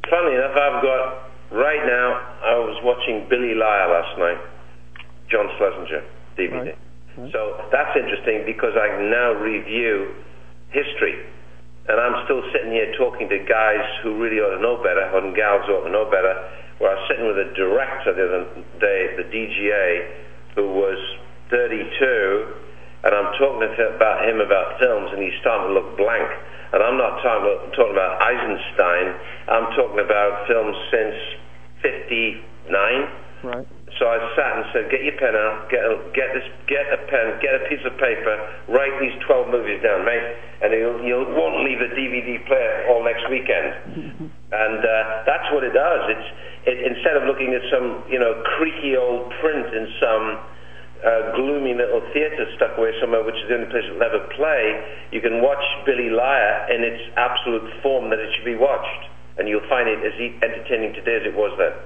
Funnily enough, I've got, right now, I was watching Billy Liar last night, John Schlesinger, DVD. Right. So that's interesting because I can now review history. And I'm still sitting here talking to guys who really ought to know better, and gals ought to know better, where I was sitting with a director the other day, the DGA, who was 32, and I'm talking about him about films, and he's starting to look blank. And I'm not talking about Eisenstein. I'm talking about films since 59. Right. So I sat and said, "Get your pen out. Get a pen. Get a piece of paper. Write these 12 movies down, mate, and you won't leave a DVD player all next weekend." And that's what it does. Instead of looking at some creaky old print in some gloomy little theater stuck away somewhere, which is the only place it'll ever play, you can watch Billy Liar in its absolute form that it should be watched, and you'll find it as entertaining today as it was then.